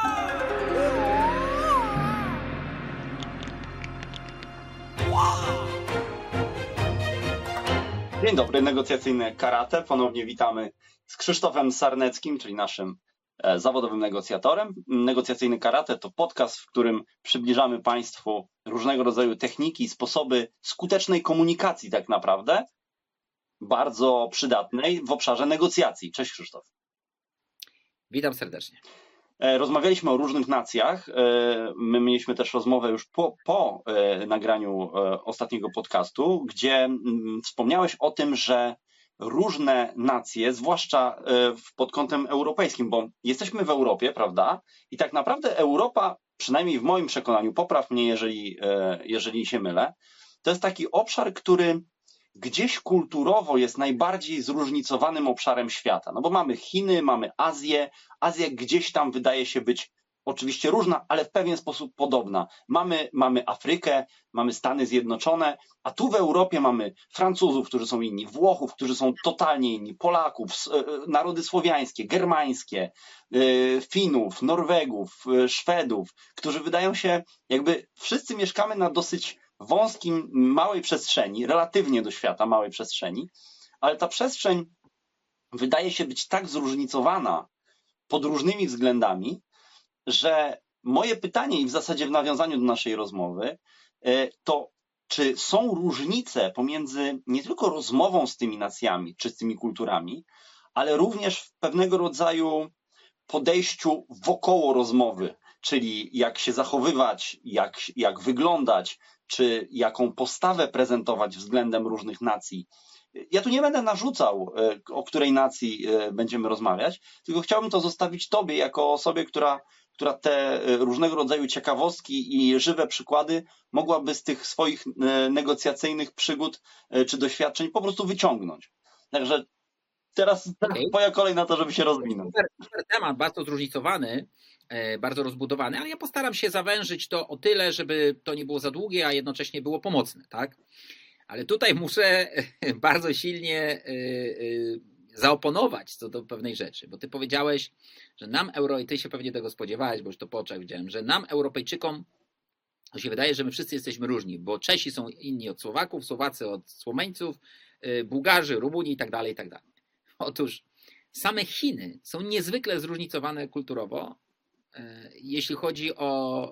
Dzień dobry, negocjacyjne karate. Ponownie witamy z Krzysztofem Sarneckim, czyli naszym zawodowym negocjatorem. Negocjacyjny karate to podcast, w którym przybliżamy Państwu różnego rodzaju techniki, sposoby skutecznej komunikacji tak naprawdę, bardzo przydatnej w obszarze negocjacji. Cześć Krzysztof. Witam serdecznie. Rozmawialiśmy o różnych nacjach. My mieliśmy też rozmowę już po nagraniu ostatniego podcastu, gdzie wspomniałeś o tym, że różne nacje, zwłaszcza pod kątem europejskim, bo jesteśmy w Europie, prawda? I tak naprawdę Europa, przynajmniej w moim przekonaniu, popraw mnie, jeżeli się mylę, to jest taki obszar, który gdzieś kulturowo jest najbardziej zróżnicowanym obszarem świata. No bo mamy Chiny, mamy Azję. Azja gdzieś tam wydaje się być oczywiście różna, ale w pewien sposób podobna. Mamy Afrykę, mamy Stany Zjednoczone, a tu w Europie mamy Francuzów, którzy są inni, Włochów, którzy są totalnie inni, Polaków, narody słowiańskie, germańskie, Finów, Norwegów, Szwedów, którzy wydają się, jakby wszyscy mieszkamy na dosyć wąskim, małej przestrzeni, relatywnie do świata małej przestrzeni, ale ta przestrzeń wydaje się być tak zróżnicowana pod różnymi względami, że moje pytanie i w zasadzie w nawiązaniu do naszej rozmowy to czy są różnice pomiędzy nie tylko rozmową z tymi nacjami czy z tymi kulturami, ale również w pewnego rodzaju podejściu wokoło rozmowy, czyli jak się zachowywać, jak wyglądać, czy jaką postawę prezentować względem różnych nacji. Ja tu nie będę narzucał, o której nacji będziemy rozmawiać, tylko chciałbym to zostawić Tobie jako osobie, która te różnego rodzaju ciekawostki i żywe przykłady mogłaby z tych swoich negocjacyjnych przygód czy doświadczeń po prostu wyciągnąć. Także teraz twoja kolej na to, żeby się rozwinąć. Super temat, bardzo zróżnicowany, bardzo rozbudowany, ale ja postaram się zawężyć to o tyle, żeby to nie było za długie, a jednocześnie było pomocne, tak? Ale tutaj muszę bardzo silnie zaoponować co do pewnej rzeczy, bo ty powiedziałeś, że nam i ty się pewnie tego spodziewałeś, bo już to po oczach widziałem, że nam Europejczykom się wydaje, że my wszyscy jesteśmy różni, bo Czesi są inni od Słowaków, Słowacy od Słomeńców, Bułgarzy, Rumuni i tak dalej, i tak dalej. Otóż same Chiny są niezwykle zróżnicowane kulturowo, jeśli chodzi o...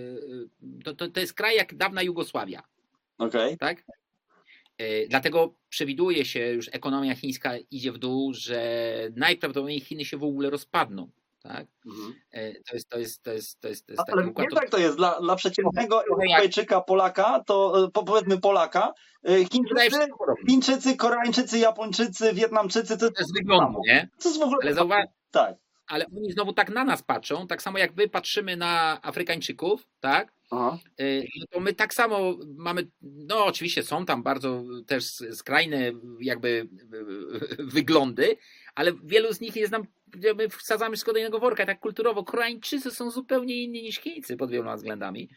To jest kraj jak dawna Jugosławia. Okay. Tak? Dlatego przewiduje się, już ekonomia chińska idzie w dół, że najprawdopodobniej Chiny się w ogóle rozpadną. Tak? To jest ale taki układ. Nie tak to jest dla przeciętnego Europejczyka, Polaka, to powiedzmy Polaka, Chińczycy, Koreańczycy, Japończycy, Wietnamczycy, to jest wyglądu, nie? To jest w ogóle... Ale zauważ, tak. Ale oni znowu tak na nas patrzą, tak samo jak my patrzymy na Afrykańczyków, tak? Aha. No to my tak samo mamy, no oczywiście są tam bardzo też skrajne jakby wyglądy, ale wielu z nich jest nam, my wsadzamy wszystko do jednego worka, tak kulturowo. Koreańczycy są zupełnie inni niż Chińcy pod wieloma względami.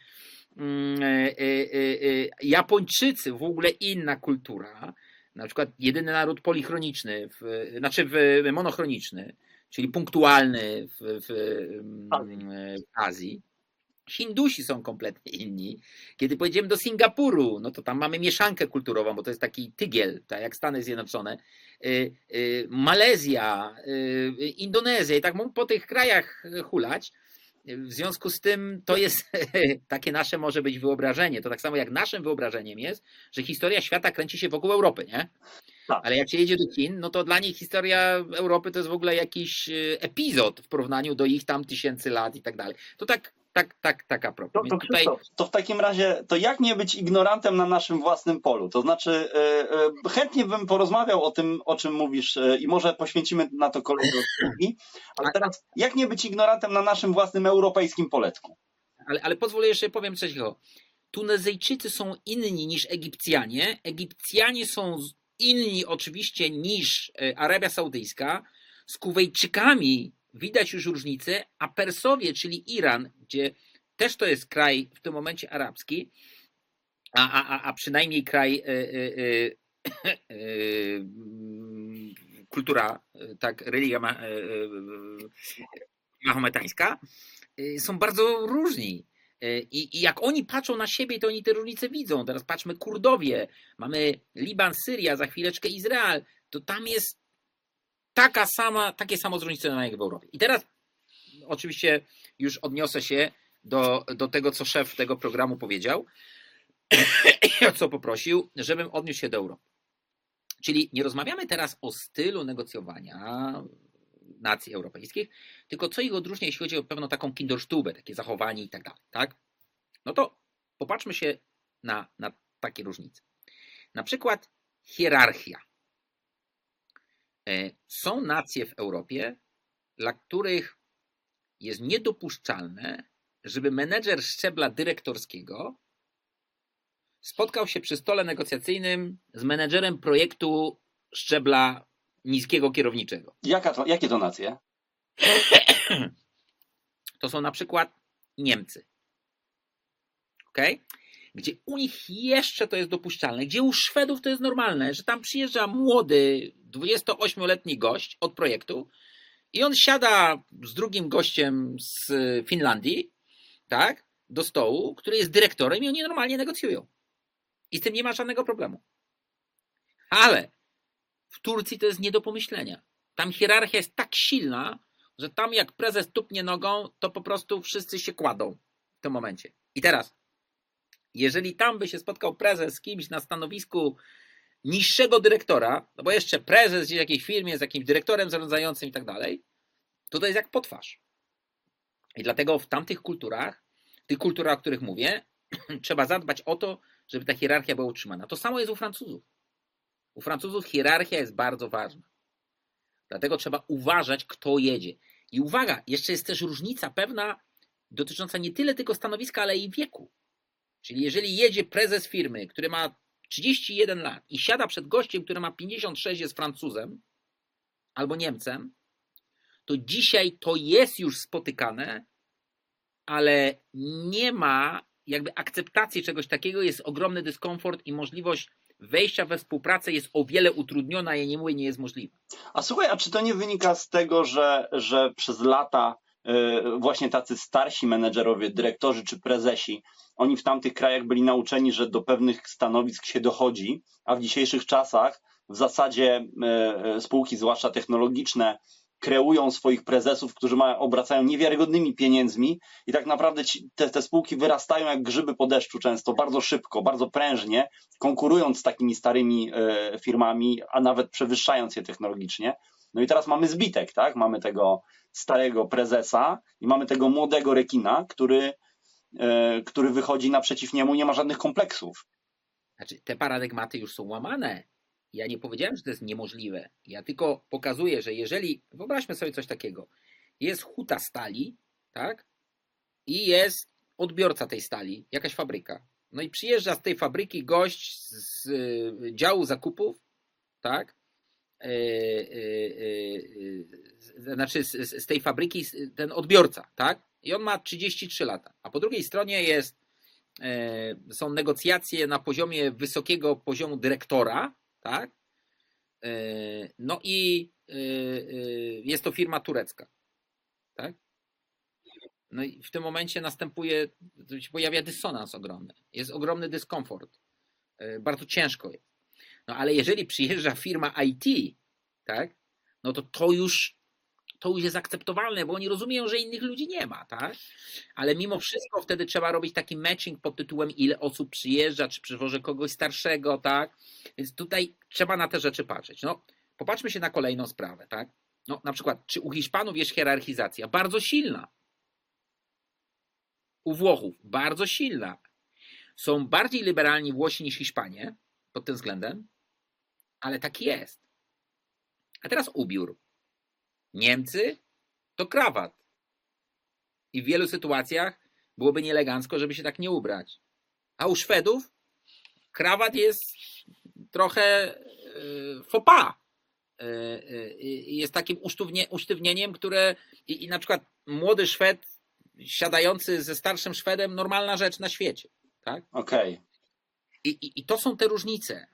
Japończycy w ogóle inna kultura, na przykład jedyny naród polichroniczny, monochroniczny, czyli punktualny w Azji. Hindusi są kompletnie inni. Kiedy pojedziemy do Singapuru, no to tam mamy mieszankę kulturową, bo to jest taki tygiel, tak jak Stany Zjednoczone. Malezja, Indonezja i tak po tych krajach hulać. W związku z tym to jest takie nasze może być wyobrażenie. To tak samo jak naszym wyobrażeniem jest, że historia świata kręci się wokół Europy, nie? Tak. Ale jak się jedzie do Chin, no to dla nich historia Europy to jest w ogóle jakiś epizod w porównaniu do ich tam tysięcy lat i tak dalej. To tak a propos. To w takim razie, to jak nie być ignorantem na naszym własnym polu? To znaczy, chętnie bym porozmawiał o tym, o czym mówisz i może poświęcimy na to kolejne odcinki, ale teraz, jak nie być ignorantem na naszym własnym europejskim poletku? Ale pozwolę jeszcze powiem coś. Tunezyjczycy są inni niż Egipcjanie. Egipcjanie są inni oczywiście niż Arabia Saudyjska. Z Kuwejczykami widać już różnice, a Persowie, czyli Iran, gdzie też to jest kraj w tym momencie arabski, a przynajmniej kraj kultura, tak, religia mahometańska, są bardzo różni. I jak oni patrzą na siebie, to oni te różnice widzą. Teraz patrzmy Kurdowie, mamy Liban, Syria, za chwileczkę Izrael. To tam jest takie samo zróżnicowanie jak w Europie. I teraz oczywiście już odniosę się do tego, co szef tego programu powiedział, o co poprosił, żebym odniósł się do Europy. Czyli nie rozmawiamy teraz o stylu negocjowania nacji europejskich, tylko co ich odróżnia, jeśli chodzi o pewną taką Kinderstube, takie zachowanie i tak dalej. Tak? No to popatrzmy się na takie różnice. Na przykład hierarchia. Są nacje w Europie, dla których jest niedopuszczalne, żeby menedżer szczebla dyrektorskiego spotkał się przy stole negocjacyjnym z menedżerem projektu szczebla niskiego kierowniczego. Jakie to nacje? To są na przykład Niemcy. Okay? Gdzie u nich jeszcze to jest dopuszczalne, gdzie u Szwedów to jest normalne, że tam przyjeżdża młody 28-letni gość od projektu i on siada z drugim gościem z Finlandii, tak, do stołu, który jest dyrektorem i oni normalnie negocjują. I z tym nie ma żadnego problemu. Ale w Turcji to jest nie do pomyślenia. Tam hierarchia jest tak silna, że tam jak prezes tupnie nogą, to po prostu wszyscy się kładą w tym momencie. I teraz, jeżeli tam by się spotkał prezes z kimś na stanowisku niższego dyrektora, no bo jeszcze prezes gdzieś w jakiejś firmie z jakimś dyrektorem zarządzającym i tak dalej, to jest jak potwarz. I dlatego w tamtych kulturach, tych kulturach, o których mówię, trzeba zadbać o to, żeby ta hierarchia była utrzymana. To samo jest u Francuzów. U Francuzów hierarchia jest bardzo ważna. Dlatego trzeba uważać, kto jedzie. I uwaga, jeszcze jest też różnica pewna dotycząca nie tyle tylko stanowiska, ale i wieku. Czyli jeżeli jedzie prezes firmy, który ma 31 lat i siada przed gościem, który ma 56, jest Francuzem albo Niemcem, to dzisiaj to jest już spotykane, ale nie ma jakby akceptacji czegoś takiego, jest ogromny dyskomfort i możliwość wejścia we współpracę jest o wiele utrudniona, ja nie mówię, nie jest możliwa. A słuchaj, a czy to nie wynika z tego, że przez lata właśnie tacy starsi menedżerowie, dyrektorzy czy prezesi, oni w tamtych krajach byli nauczeni, że do pewnych stanowisk się dochodzi, a w dzisiejszych czasach w zasadzie spółki, zwłaszcza technologiczne, kreują swoich prezesów, którzy obracają niewiarygodnymi pieniędzmi i tak naprawdę te spółki wyrastają jak grzyby po deszczu często, bardzo szybko, bardzo prężnie, konkurując z takimi starymi firmami, a nawet przewyższając je technologicznie. No i teraz mamy zbitek, tak? Mamy tego starego prezesa i mamy tego młodego rekina, który wychodzi naprzeciw niemu, nie ma żadnych kompleksów. Znaczy, te paradygmaty już są łamane. Ja nie powiedziałem, że to jest niemożliwe. Ja tylko pokazuję, że jeżeli, wyobraźmy sobie coś takiego, jest huta stali, tak? I jest odbiorca tej stali, jakaś fabryka. No i przyjeżdża z tej fabryki gość z działu zakupów, tak? Znaczy z tej fabryki ten odbiorca, tak? I on ma 33 lata. A po drugiej stronie są negocjacje na poziomie wysokiego poziomu dyrektora, tak? No i jest to firma turecka, tak? No i w tym momencie pojawia dysonans ogromny. Jest ogromny dyskomfort. Bardzo ciężko jest. No ale jeżeli przyjeżdża firma IT, tak? No to już jest akceptowalne, bo oni rozumieją, że innych ludzi nie ma, tak? Ale mimo wszystko wtedy trzeba robić taki matching pod tytułem, ile osób przyjeżdża, czy przywożę kogoś starszego, tak? Więc tutaj trzeba na te rzeczy patrzeć. No, popatrzmy się na kolejną sprawę, tak? No, na przykład, czy u Hiszpanów jest hierarchizacja? Bardzo silna. U Włochów bardzo silna. Są bardziej liberalni Włosi niż Hiszpanie pod tym względem, ale tak jest. A teraz ubiór. Niemcy to krawat. I w wielu sytuacjach byłoby nieelegancko, żeby się tak nie ubrać. A u Szwedów krawat jest trochę faux pas. Jest takim usztywnieniem, które i na przykład młody Szwed siadający ze starszym Szwedem, normalna rzecz na świecie. Tak? Okej. I to są te różnice.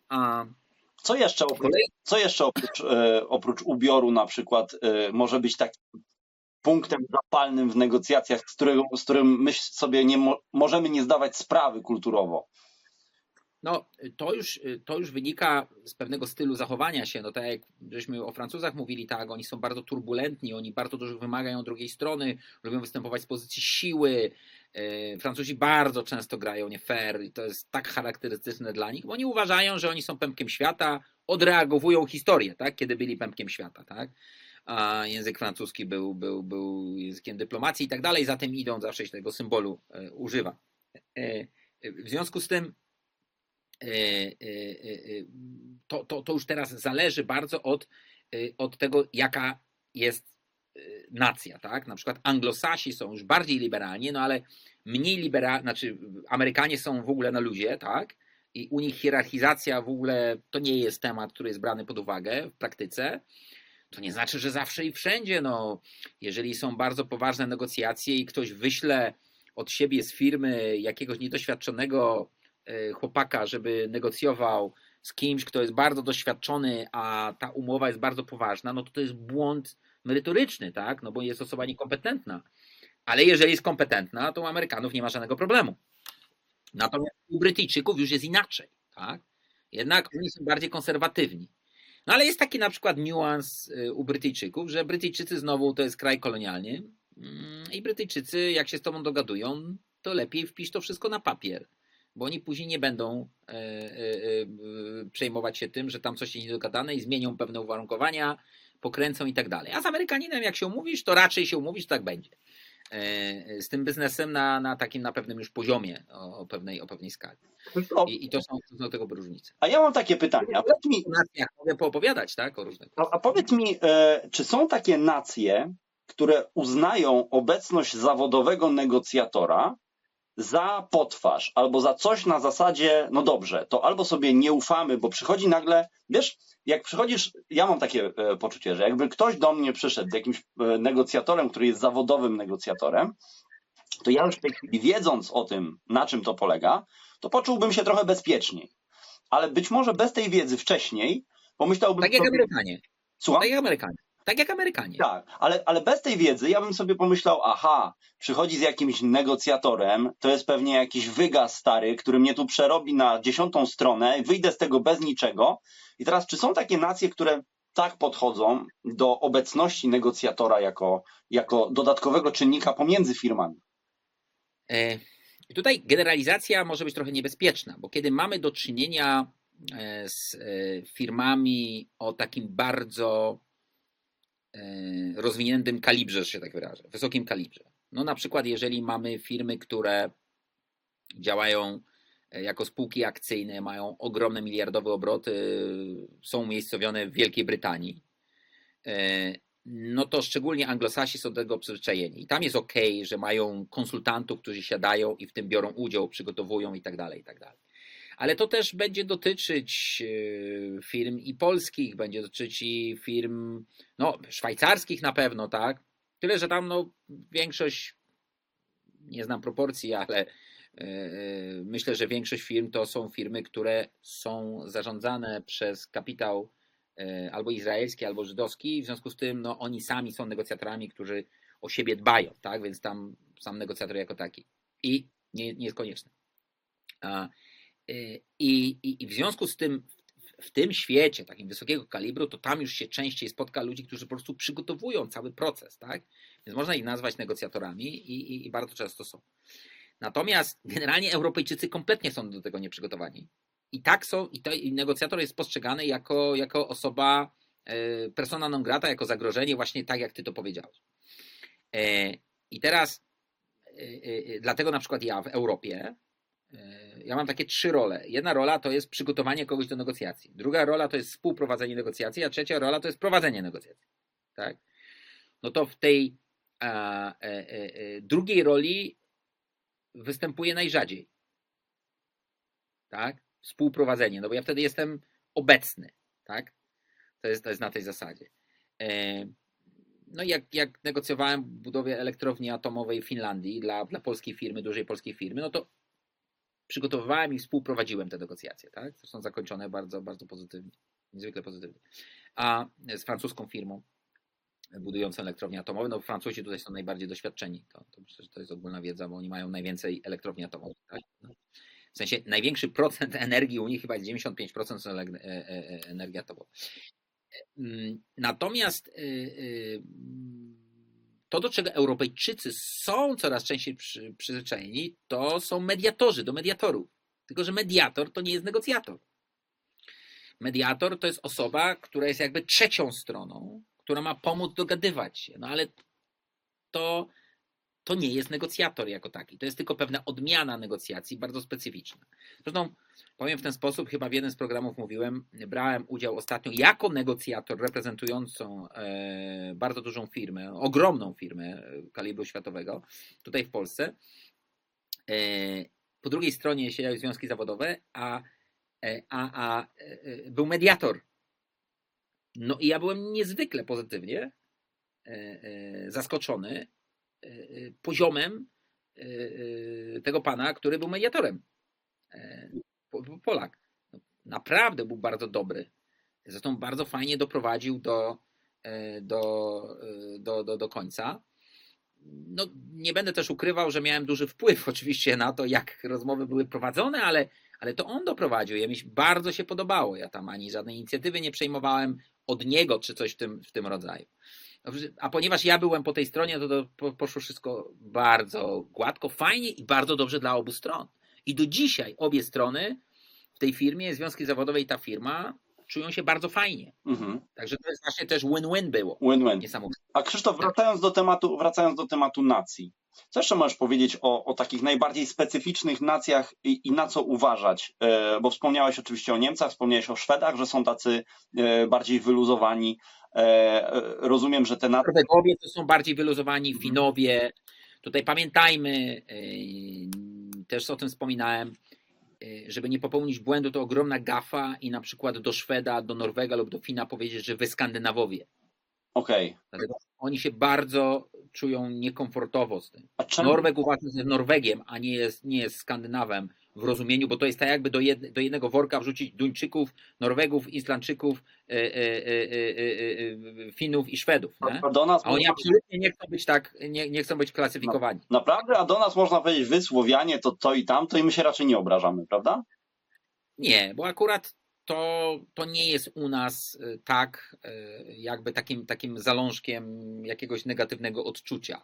Co jeszcze oprócz ubioru na przykład może być punktem zapalnym w negocjacjach, z którym my sobie możemy nie zdawać sprawy kulturowo? No, to już wynika z pewnego stylu zachowania się. No tak jak żeśmy o Francuzach mówili, tak, oni są bardzo turbulentni, oni bardzo dużo wymagają drugiej strony, lubią występować z pozycji siły. Francuzi bardzo często grają nie fair i to jest tak charakterystyczne dla nich, bo oni uważają, że oni są pępkiem świata, odreagowują historię, tak, kiedy byli pępkiem świata, tak. A język francuski był językiem dyplomacji i tak dalej, zatem idą, zawsze się tego symbolu używa. W związku z tym to już teraz zależy bardzo od tego, jaka jest nacja, tak? Na przykład Anglosasi są już bardziej liberalni, no ale mniej liberalni, znaczy Amerykanie są w ogóle na luzie, tak? I u nich hierarchizacja w ogóle to nie jest temat, który jest brany pod uwagę w praktyce. To nie znaczy, że zawsze i wszędzie, no, jeżeli są bardzo poważne negocjacje i ktoś wyśle od siebie z firmy jakiegoś niedoświadczonego chłopaka, żeby negocjował z kimś, kto jest bardzo doświadczony, a ta umowa jest bardzo poważna, no to jest błąd merytoryczny, tak? No bo jest osoba niekompetentna. Ale jeżeli jest kompetentna, to u Amerykanów nie ma żadnego problemu. Natomiast u Brytyjczyków już jest inaczej, tak? Jednak oni są bardziej konserwatywni. No ale jest taki na przykład niuans u Brytyjczyków, że Brytyjczycy znowu to jest kraj kolonialny i Brytyjczycy jak się z tobą dogadują, to lepiej wpisz to wszystko na papier, bo oni później nie będą przejmować się tym, że tam coś jest niedogadane i zmienią pewne uwarunkowania, pokręcą i tak dalej. A z Amerykaninem jak się umówisz, to raczej się umówisz, tak będzie. Z tym biznesem na takim na pewnym już poziomie, o pewnej skali. I to są do tego różnice. A ja mam takie pytanie. A powiedz mi, mogę poopowiadać, tak, o różnych. A powiedz mi, czy są takie nacje, które uznają obecność zawodowego negocjatora za potwarz albo za coś na zasadzie, no dobrze, to albo sobie nie ufamy, bo przychodzi nagle, wiesz, jak przychodzisz, ja mam takie poczucie, że jakby ktoś do mnie przyszedł z jakimś negocjatorem, który jest zawodowym negocjatorem, to ja już w tej chwili, wiedząc o tym, na czym to polega, to poczułbym się trochę bezpieczniej. Ale być może bez tej wiedzy wcześniej pomyślałbym... Tak jak Amerykanie. Słucham? Tak jak Amerykanie. Tak, ale bez tej wiedzy ja bym sobie pomyślał, aha, przychodzi z jakimś negocjatorem, to jest pewnie jakiś wygas stary, który mnie tu przerobi na 10. stronę, wyjdę z tego bez niczego. I teraz, czy są takie nacje, które tak podchodzą do obecności negocjatora jako dodatkowego czynnika pomiędzy firmami? I tutaj generalizacja może być trochę niebezpieczna, bo kiedy mamy do czynienia z firmami o takim bardzo rozwiniętym kalibrze, że się tak wyrażę, wysokim kalibrze. No na przykład jeżeli mamy firmy, które działają jako spółki akcyjne, mają ogromne miliardowe obroty, są umiejscowione w Wielkiej Brytanii, no to szczególnie Anglosasi są do tego przyzwyczajeni. I tam jest okej, że mają konsultantów, którzy siadają i w tym biorą udział, przygotowują i tak dalej, i tak dalej. Ale to też będzie dotyczyć firm i polskich, będzie dotyczyć i firm szwajcarskich na pewno, tak? Tyle, że tam większość, nie znam proporcji, ale myślę, że większość firm to są firmy, które są zarządzane przez kapitał albo izraelski, albo żydowski, w związku z tym oni sami są negocjatorami, którzy o siebie dbają, tak? Więc tam sam negocjator jako taki. I nie jest konieczny. I w związku z tym w tym świecie takim wysokiego kalibru, to tam już się częściej spotka ludzi, którzy po prostu przygotowują cały proces, tak? Więc można ich nazwać negocjatorami i bardzo często są. Natomiast generalnie Europejczycy kompletnie są do tego nieprzygotowani. I tak są, i negocjator jest postrzegany jako osoba persona non grata, jako zagrożenie, właśnie tak jak ty to powiedziałeś. I teraz dlatego na przykład ja w Europie ja mam takie 3 role. Jedna rola to jest przygotowanie kogoś do negocjacji. Druga rola to jest współprowadzenie negocjacji, a trzecia rola to jest prowadzenie negocjacji. Tak? No to w tej drugiej roli występuje najrzadziej. Tak? Współprowadzenie, no bo ja wtedy jestem obecny. Tak? To jest na tej zasadzie. No jak negocjowałem w budowie elektrowni atomowej w Finlandii dla polskiej firmy, dużej polskiej firmy, no to przygotowywałem i współprowadziłem te negocjacje, tak? Zresztą zakończone bardzo, bardzo pozytywnie, niezwykle pozytywnie. A z francuską firmą. budujące elektrownie atomowe. No Francuzi tutaj są najbardziej doświadczeni. To myślę, że to jest ogólna wiedza, bo oni mają najwięcej elektrowni atomowych. Tak? W sensie największy procent energii u nich chyba jest 95% są energii atomowej. Natomiast to, do czego Europejczycy są coraz częściej przyzwyczajeni, to są mediatorzy, do mediatorów. Tylko że mediator to nie jest negocjator. Mediator to jest osoba, która jest jakby trzecią stroną, która ma pomóc dogadywać się. No ale to nie jest negocjator jako taki. To jest tylko pewna odmiana negocjacji, bardzo specyficzna. Zresztą powiem w ten sposób, chyba w jednym z programów mówiłem, brałem udział ostatnio jako negocjator reprezentującą bardzo dużą firmę, ogromną firmę kalibru światowego tutaj w Polsce. Po drugiej stronie siedziały związki zawodowe, a był mediator. No i ja byłem niezwykle pozytywnie zaskoczony poziomem tego pana, który był mediatorem. Polak. Naprawdę był bardzo dobry. Zresztą bardzo fajnie doprowadził do końca. No, nie będę też ukrywał, że miałem duży wpływ oczywiście na to, jak rozmowy były prowadzone, ale to on doprowadził. Mi bardzo się podobało. Ja tam ani żadnej inicjatywy nie przejmowałem od niego, czy coś w tym rodzaju. A ponieważ ja byłem po tej stronie, to poszło wszystko bardzo gładko, fajnie i bardzo dobrze dla obu stron. I do dzisiaj obie strony w tej firmie, związki zawodowe i ta firma czują się bardzo fajnie. Także to jest właśnie też win-win było. Win-win. A Krzysztof, wracając do tematu nacji, co jeszcze możesz powiedzieć o takich najbardziej specyficznych nacjach i na co uważać? Bo wspomniałeś oczywiście o Niemcach, wspomniałeś o Szwedach, że są tacy bardziej wyluzowani. Rozumiem, że te nacje... Norwegowie to są bardziej wyluzowani, Finowie. Tutaj pamiętajmy, też o tym wspominałem, żeby nie popełnić błędu, to ogromna gafa i na przykład do Szweda, do Norwega lub do Fina powiedzieć, że wy Skandynawowie. Okej. Dlatego oni się bardzo czują niekomfortowo z tym. Norweg uważa, że jest Norwegiem, a nie jest Skandynawem w rozumieniu, bo to jest tak jakby do jednego worka wrzucić Duńczyków, Norwegów, Islandczyków, Finów i Szwedów. Nie? A oni absolutnie nie chcą być klasyfikowani. Naprawdę? A do nas można powiedzieć, wy Słowianie, to i tamto i my się raczej nie obrażamy, prawda? Nie, bo akurat to nie jest u nas tak jakby takim zalążkiem jakiegoś negatywnego odczucia.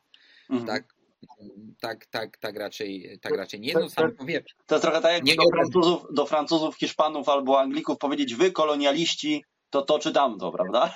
Tak raczej nie jest. No, sam powiem. To jest trochę tak jak do Francuzów, Hiszpanów albo Anglików powiedzieć, wy kolonialiści, to czy tamto, prawda?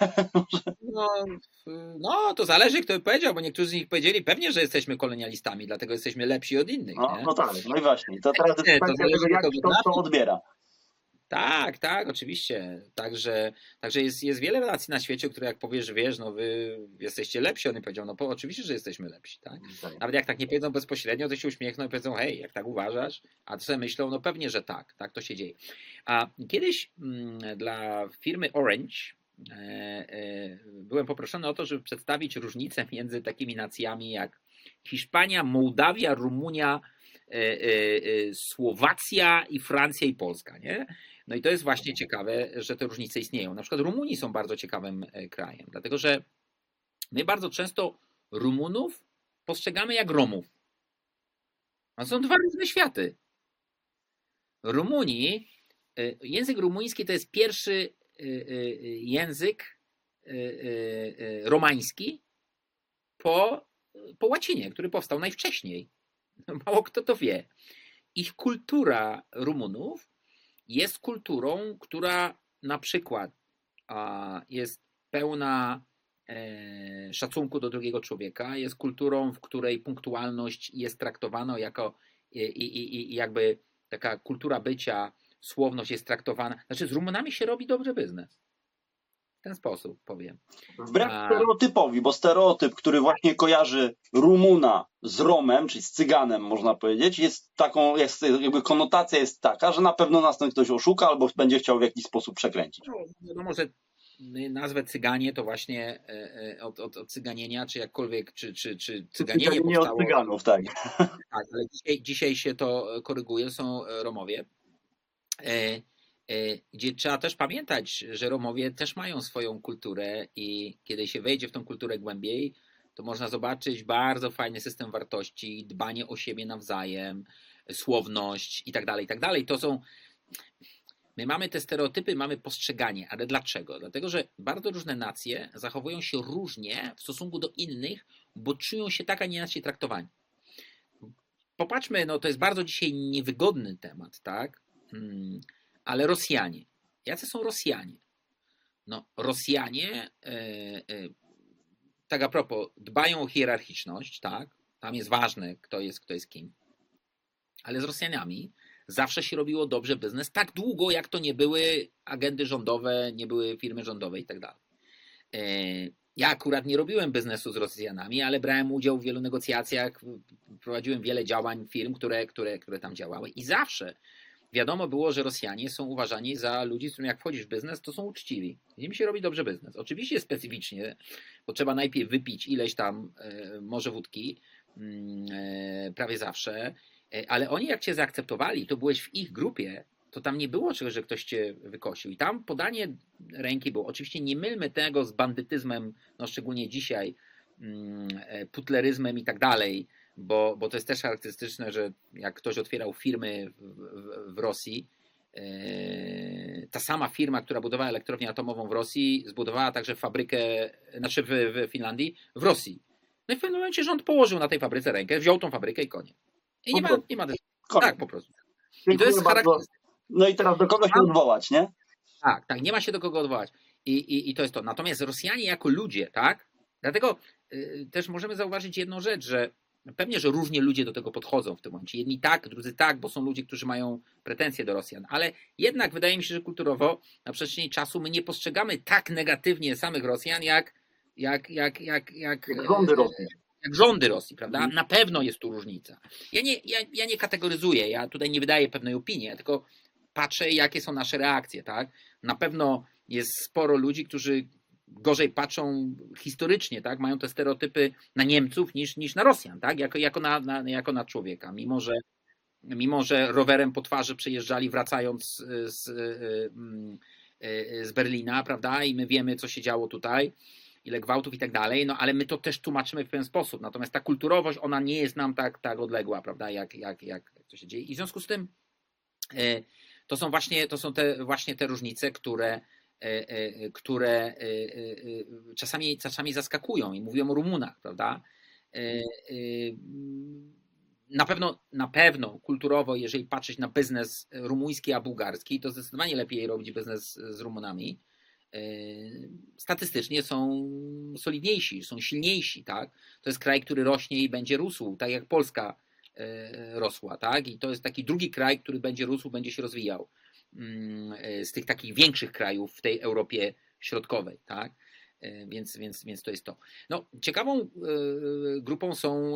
No, to zależy, kto by powiedział, bo niektórzy z nich powiedzieli pewnie, że jesteśmy kolonialistami, dlatego jesteśmy lepsi od innych. No tak, no i właśnie. To teraz jest kwestia tego, jak to odbiera. Tak, oczywiście. Także jest wiele relacji na świecie, które jak powiesz, wiesz, no wy jesteście lepsi, oni powiedzą, no oczywiście, że jesteśmy lepsi. Tak? Nawet jak tak nie powiedzą bezpośrednio, to się uśmiechną i powiedzą, hej, jak tak uważasz? A sobie myślą, no pewnie, że tak to się dzieje. A kiedyś dla firmy Orange byłem poproszony o to, żeby przedstawić różnicę między takimi nacjami jak Hiszpania, Mołdawia, Rumunia, Słowacja i Francja i Polska, nie? No i to jest właśnie ciekawe, że te różnice istnieją. Na przykład Rumuni są bardzo ciekawym krajem, dlatego że my bardzo często Rumunów postrzegamy jak Romów. A są dwa różne światy. Język rumuński to jest pierwszy język romański po łacinie, który powstał najwcześniej. Mało kto to wie. Ich kultura Rumunów jest kulturą, która na przykład jest pełna szacunku do drugiego człowieka, jest kulturą, w której punktualność jest traktowana jako i jakby taka kultura bycia, słowność jest traktowana. Znaczy z Rumunami się robi dobrze biznes. W ten sposób powiem. Wbrew stereotypowi, bo stereotyp, który właśnie kojarzy Rumuna z Romem, czyli z Cyganem, można powiedzieć, jakby konotacja jest taka, że na pewno nas ten ktoś oszuka albo będzie chciał w jakiś sposób przekręcić. No może nazwę Cyganie to właśnie od cyganienia, czy jakkolwiek, czy cyganienie powstało. Od Cyganów, tak. Tak, ale dzisiaj się to koryguje, są Romowie. gdzie trzeba też pamiętać, że Romowie też mają swoją kulturę i kiedy się wejdzie w tą kulturę głębiej, to można zobaczyć bardzo fajny system wartości, dbanie o siebie nawzajem, słowność i tak dalej, i tak dalej. To są... My mamy te stereotypy, mamy postrzeganie, ale dlaczego? Dlatego, że bardzo różne nacje zachowują się różnie w stosunku do innych, bo czują się tak, a nie inaczej traktowani. Popatrzmy, no to jest bardzo dzisiaj niewygodny temat, tak? Ale Rosjanie. Jacy są Rosjanie? No, Rosjanie, tak a propos, dbają o hierarchiczność, tak? Tam jest ważne, kto jest kim. Ale z Rosjanami zawsze się robiło dobrze biznes tak długo, jak to nie były agendy rządowe, nie były firmy rządowe i tak dalej. Ja akurat nie robiłem biznesu z Rosjanami, ale brałem udział w wielu negocjacjach, prowadziłem wiele działań firm, które tam działały i zawsze wiadomo było, że Rosjanie są uważani za ludzi, z którymi jak wchodzisz w biznes, to są uczciwi. Z nimi się robi dobrze biznes. Oczywiście specyficznie, bo trzeba najpierw wypić ileś tam może wódki, prawie zawsze, ale oni jak cię zaakceptowali, to byłeś w ich grupie, to tam nie było czegoś, że ktoś cię wykosił. I tam podanie ręki było. Oczywiście nie mylmy tego z bandytyzmem, no szczególnie dzisiaj, putleryzmem i tak dalej, bo to jest też charakterystyczne, że jak ktoś otwierał firmy w Rosji, ta sama firma, która budowała elektrownię atomową w Rosji, zbudowała także fabrykę, znaczy w Finlandii, w Rosji. No i w pewnym momencie rząd położył na tej fabryce rękę, wziął tą fabrykę i koniec. I nie ma tak po prostu. I to jest charakterystyczne. No i teraz do kogo się odwołać, nie? Tak, nie ma się do kogo odwołać. I to jest to. Natomiast Rosjanie jako ludzie, tak? Dlatego też możemy zauważyć jedną rzecz, że pewnie, że różnie ludzie do tego podchodzą w tym momencie. Jedni tak, drudzy tak, bo są ludzie, którzy mają pretensje do Rosjan. Ale jednak wydaje mi się, że kulturowo na przestrzeni czasu my nie postrzegamy tak negatywnie samych Rosjan, jak rządy Rosji. Jak rządy Rosji, prawda? Na pewno jest tu różnica. Ja nie kategoryzuję, ja tutaj nie wydaję pewnej opinii, ja tylko patrzę, jakie są nasze reakcje, tak? Na pewno jest sporo ludzi, którzy gorzej patrzą historycznie, tak? Mają te stereotypy na Niemców niż na Rosjan, tak? Jako na człowieka. Mimo, że rowerem po twarzy przejeżdżali wracając z Berlina, prawda? I my wiemy, co się działo tutaj, ile gwałtów i tak dalej, no ale my to też tłumaczymy w pewien sposób. Natomiast ta kulturowość, ona nie jest nam tak odległa, prawda? Jak to się dzieje. I w związku z tym to są właśnie te różnice, które czasami zaskakują i mówią o Rumunach, prawda? Na pewno kulturowo, jeżeli patrzeć na biznes rumuński a bułgarski, to zdecydowanie lepiej robić biznes z Rumunami. Statystycznie są solidniejsi, są silniejsi, tak? To jest kraj, który rośnie i będzie rósł, tak jak Polska rosła, tak? I to jest taki drugi kraj, który będzie rósł, będzie się rozwijał z tych takich większych krajów w tej Europie Środkowej, tak? Więc to jest to. No, ciekawą grupą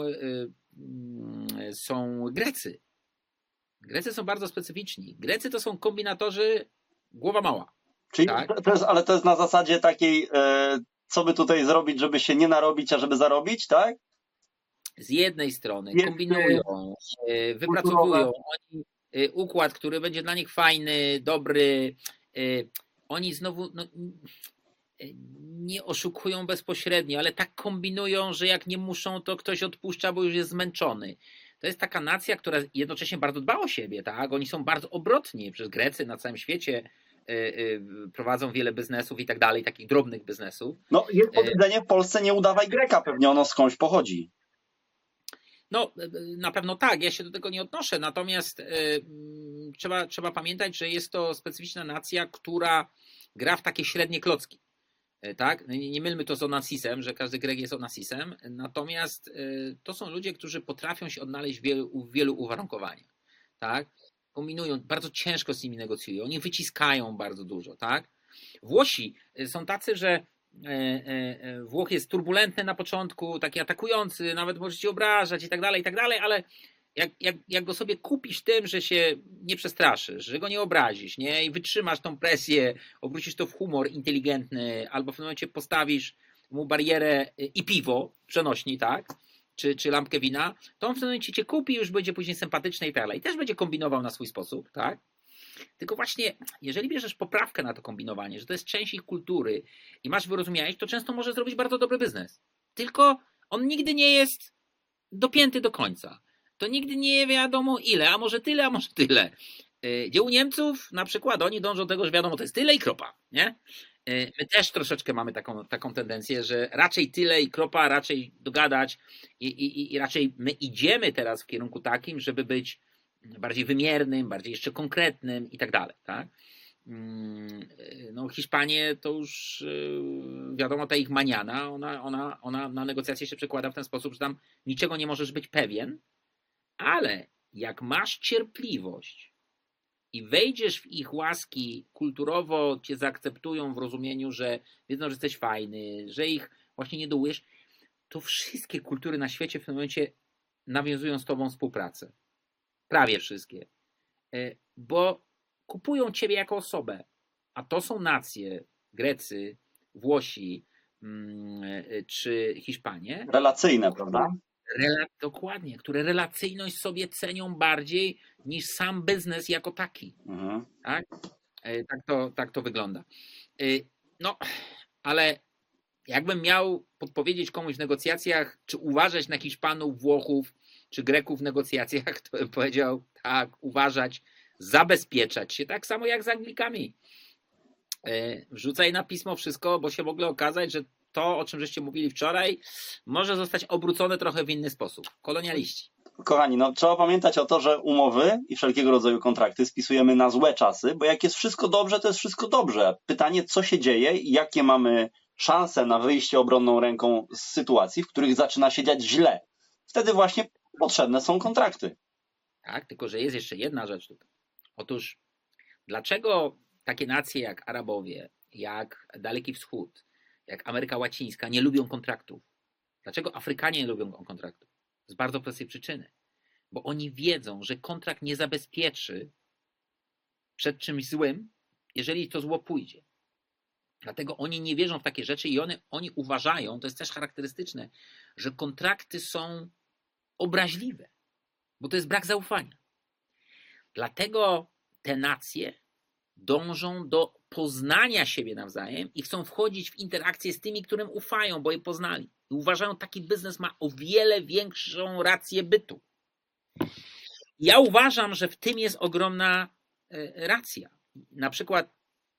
są Grecy. Grecy są bardzo specyficzni. Grecy to są kombinatorzy głowa mała. Czyli tak? ale to jest na zasadzie takiej, co by tutaj zrobić, żeby się nie narobić, a żeby zarobić, tak? Z jednej strony kombinują, wypracowują oni układ, który będzie dla nich fajny, dobry. Oni znowu nie oszukują bezpośrednio, ale tak kombinują, że jak nie muszą, to ktoś odpuszcza, bo już jest zmęczony. To jest taka nacja, która jednocześnie bardzo dba o siebie, tak? Oni są bardzo obrotni, przez Grecy na całym świecie prowadzą wiele biznesów i tak dalej, takich drobnych biznesów. No jest powiedzenie w Polsce nie udawaj Greka, pewnie ono skądś pochodzi. No na pewno tak, ja się do tego nie odnoszę, natomiast trzeba pamiętać, że jest to specyficzna nacja, która gra w takie średnie klocki. Tak? Nie mylmy to z Onassisem, że każdy Grek jest Onassisem, natomiast to są ludzie, którzy potrafią się odnaleźć w wielu uwarunkowaniach. Tak? Kombinują, bardzo ciężko z nimi negocjują, oni wyciskają bardzo dużo. Tak? Włosi są tacy, że Włoch jest turbulentny na początku, taki atakujący, nawet może cię obrażać i tak dalej, ale jak go sobie kupisz tym, że się nie przestraszysz, że go nie obrazisz, nie? I wytrzymasz tą presję, obrócisz to w humor inteligentny, albo w tym momencie postawisz mu barierę i piwo przenośni, tak? Czy lampkę wina, to on w tym momencie cię kupi, już będzie później sympatyczny i tak dalej. Też będzie kombinował na swój sposób, tak? Tylko właśnie, jeżeli bierzesz poprawkę na to kombinowanie, że to jest część ich kultury i masz wyrozumiałeś, to często może zrobić bardzo dobry biznes. Tylko on nigdy nie jest dopięty do końca. To nigdy nie wiadomo ile, a może tyle, a może tyle. Gdzie u Niemców na przykład oni dążą do tego, że wiadomo, to jest tyle i kropa, nie? My też troszeczkę mamy taką tendencję, że raczej tyle i kropa, raczej dogadać i raczej my idziemy teraz w kierunku takim, żeby być bardziej wymiernym, bardziej jeszcze konkretnym i tak dalej, tak? No Hiszpanie to już wiadomo, ta ich maniana, ona na negocjacje się przekłada w ten sposób, że tam niczego nie możesz być pewien, ale jak masz cierpliwość i wejdziesz w ich łaski, kulturowo cię zaakceptują w rozumieniu, że wiedzą, że jesteś fajny, że ich właśnie nie dołujesz, to wszystkie kultury na świecie w tym momencie nawiązują z tobą współpracę. Prawie wszystkie. Bo kupują ciebie jako osobę. A to są nacje, Grecy, Włosi czy Hiszpanie. Relacyjne, prawda? Dokładnie, które relacyjność sobie cenią bardziej niż sam biznes jako taki. Tak? Tak to wygląda. No, ale jakbym miał podpowiedzieć komuś w negocjacjach, czy uważać na Hiszpanów, Włochów, czy Greków w negocjacjach, to bym powiedział tak, uważać, zabezpieczać się, tak samo jak z Anglikami. Wrzucaj na pismo wszystko, bo się mogło okazać, że to, o czym żeście mówili wczoraj, może zostać obrócone trochę w inny sposób. Kolonialiści. Kochani, no trzeba pamiętać o to, że umowy i wszelkiego rodzaju kontrakty spisujemy na złe czasy, bo jak jest wszystko dobrze, to jest wszystko dobrze. Pytanie, co się dzieje i jakie mamy szanse na wyjście obronną ręką z sytuacji, w których zaczyna się dziać źle. Wtedy właśnie potrzebne są kontrakty. Tak, tylko że jest jeszcze jedna rzecz tutaj. Otóż dlaczego takie nacje jak Arabowie, jak Daleki Wschód, jak Ameryka Łacińska nie lubią kontraktów? Dlaczego Afrykanie nie lubią kontraktów? Z bardzo prostej przyczyny. Bo oni wiedzą, że kontrakt nie zabezpieczy przed czymś złym, jeżeli to zło pójdzie. Dlatego oni nie wierzą w takie rzeczy i oni uważają, to jest też charakterystyczne, że kontrakty są obraźliwe, bo to jest brak zaufania. Dlatego te nacje dążą do poznania siebie nawzajem i chcą wchodzić w interakcje z tymi, którym ufają, bo je poznali. I uważają, taki biznes ma o wiele większą rację bytu. Ja uważam, że w tym jest ogromna racja. Na przykład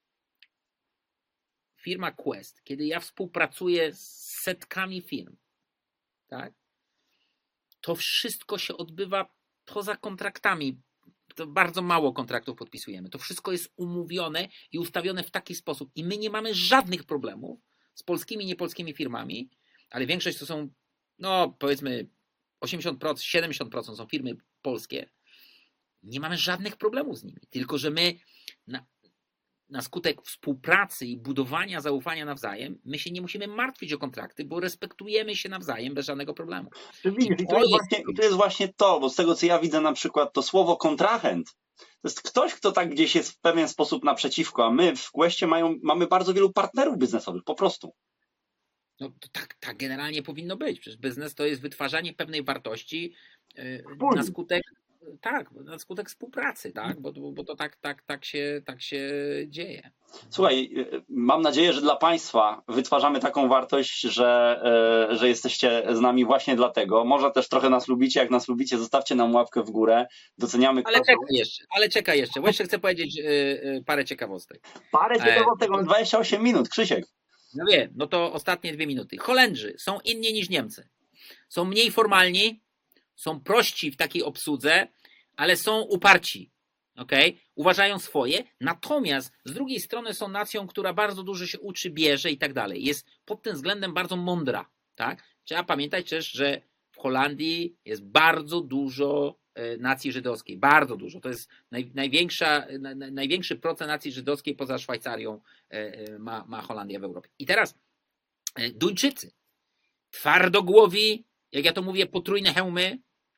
firma Quest, kiedy ja współpracuję z setkami firm, tak, to wszystko się odbywa poza kontraktami. To bardzo mało kontraktów podpisujemy. To wszystko jest umówione i ustawione w taki sposób. I my nie mamy żadnych problemów z polskimi i niepolskimi firmami, ale większość to są, no powiedzmy 80%, 70% są firmy polskie. Nie mamy żadnych problemów z nimi. Tylko że my na skutek współpracy i budowania zaufania nawzajem, my się nie musimy martwić o kontrakty, bo respektujemy się nawzajem bez żadnego problemu. I to jest właśnie to, bo z tego, co ja widzę na przykład, to słowo kontrahent, to jest ktoś, kto tak gdzieś jest w pewien sposób naprzeciwko, a my w Questie mamy bardzo wielu partnerów biznesowych, po prostu. No to tak generalnie powinno być. Przecież biznes to jest wytwarzanie pewnej wartości na skutek współpracy, tak? Bo to tak się dzieje. Słuchaj, mam nadzieję, że dla Państwa wytwarzamy taką wartość, że jesteście z nami właśnie dlatego. Może też trochę nas lubicie. Jak nas lubicie, zostawcie nam łapkę w górę. Doceniamy. Ale czekaj jeszcze, bo jeszcze chcę powiedzieć parę ciekawostek. Mamy 28 minut, Krzysiek. No wiem, no to ostatnie 2 minuty. Holendrzy są inni niż Niemcy. Są mniej formalni, są prości w takiej obsłudze, ale są uparci. Okay? Uważają swoje, natomiast z drugiej strony są nacją, która bardzo dużo się uczy, bierze i tak dalej. Jest pod tym względem bardzo mądra. Tak? Trzeba pamiętać też, że w Holandii jest bardzo dużo nacji żydowskiej. Bardzo dużo. To jest największy procent nacji żydowskiej poza Szwajcarią ma Holandia w Europie. I teraz Duńczycy. Twardogłowi, jak ja to mówię, potrójne hełmy.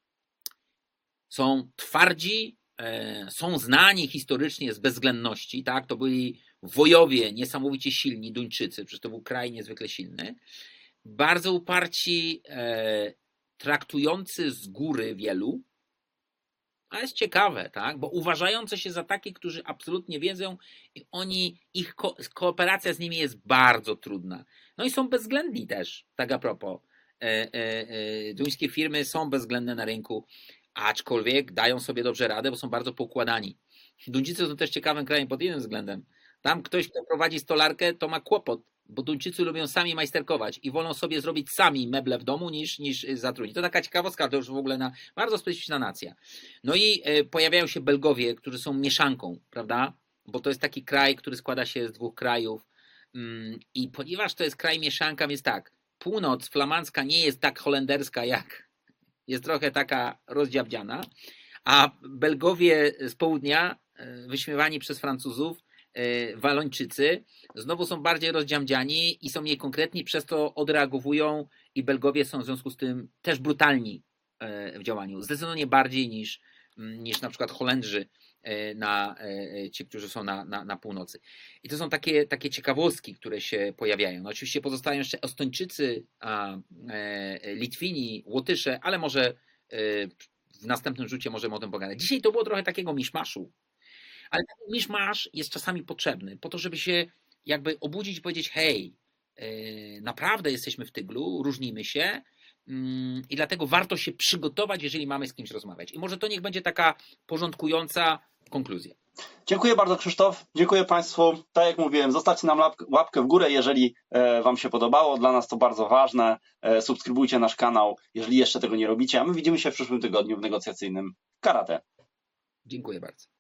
Są twardzi, są znani historycznie z bezwzględności, tak? To byli wojowie niesamowicie silni, Duńczycy, przecież to był kraj niezwykle silny. Bardzo uparci, traktujący z góry wielu, To jest ciekawe, tak? Bo uważające się za takich, którzy absolutnie wiedzą i ich kooperacja z nimi jest bardzo trudna. No i są bezwzględni też, tak a propos. Duńskie firmy są bezwzględne na rynku, aczkolwiek dają sobie dobrze radę, bo są bardzo poukładani. Duńczycy są też ciekawym krajem pod jednym względem. Tam ktoś, kto prowadzi stolarkę, to ma kłopot, bo Duńczycy lubią sami majsterkować i wolą sobie zrobić sami meble w domu niż zatrudnić. To taka ciekawostka, to już w ogóle bardzo specyficzna nacja. No i pojawiają się Belgowie, którzy są mieszanką, prawda? Bo to jest taki kraj, który składa się z dwóch krajów i ponieważ to jest kraj mieszanka, więc tak, północ flamandzka nie jest tak holenderska, jak jest trochę taka rozdziabdziana, a Belgowie z południa, wyśmiewani przez Francuzów, Walończycy, znowu są bardziej rozdziamdziani i są mniej konkretni, przez to odreagowują i Belgowie są w związku z tym też brutalni w działaniu. Zdecydowanie bardziej niż na przykład Holendrzy, ci, którzy są na północy. I to są takie ciekawostki, które się pojawiają. No oczywiście pozostają jeszcze Estończycy, Litwini, Łotysze, ale może w następnym rzucie możemy o tym pogadać. Dzisiaj to było trochę takiego miszmaszu, ale ten miszmasz jest czasami potrzebny po to, żeby się jakby obudzić i powiedzieć: hej, naprawdę jesteśmy w tyglu, różnimy się i dlatego warto się przygotować, jeżeli mamy z kimś rozmawiać. I może to niech będzie taka porządkująca konkluzja. Dziękuję bardzo, Krzysztof. Dziękuję Państwu. Tak jak mówiłem, zostawcie nam łapkę w górę, jeżeli Wam się podobało. Dla nas to bardzo ważne. Subskrybujcie nasz kanał, jeżeli jeszcze tego nie robicie. A my widzimy się w przyszłym tygodniu w negocjacyjnym Karate. Dziękuję bardzo.